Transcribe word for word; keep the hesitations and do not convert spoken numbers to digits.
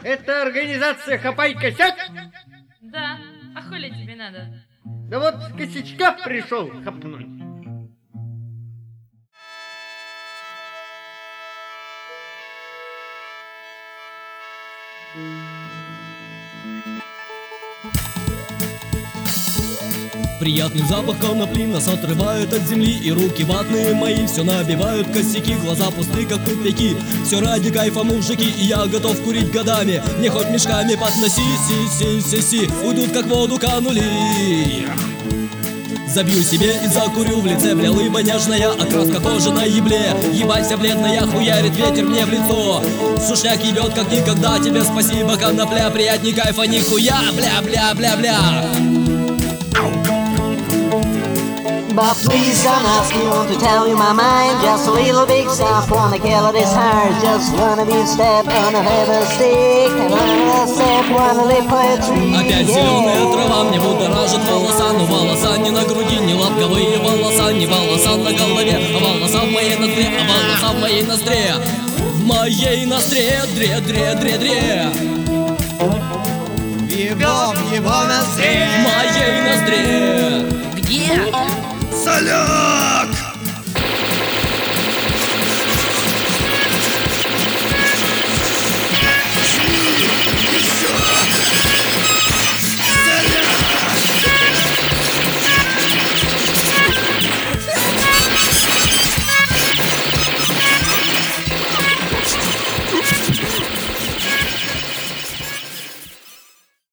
Это организация «Хапай-косяк»? Да, а хули тебе надо? Да вот с косячка пришел хапнуть. Приятный запах конопли нас отрывает от земли, и руки ватные мои все набивают косяки. Глаза пусты, как тупики, все ради кайфа, мужики, и я готов курить годами. Мне хоть мешками подноси, си-си-си-си, уйдут как в воду канули. Забью себе и закурю, в лице бля лыба нежная, окраска кожи на ебле. Ебайся, бледная, хуярит ветер мне в лицо. Сушняк ебет как никогда, тебе спасибо, конопля, приятней кайфа нихуя, бля-бля-бля-бля. But please don't ask me want to tell you my mind. Just a little big stuff, wanna kill this heart. Just wanna be a step on a heavy stick. And wanna step, wanna live poetry. Опять зеленая трава мне будоражит волоса. Но волоса не на груди, не лобковые волоса. Не волоса на голове, а волоса в моей ноздре. А волоса в моей ноздре. В моей ноздре, дре-дре-дре-дре. В его, в его ноздре. В моей ноздре. Где? Салют!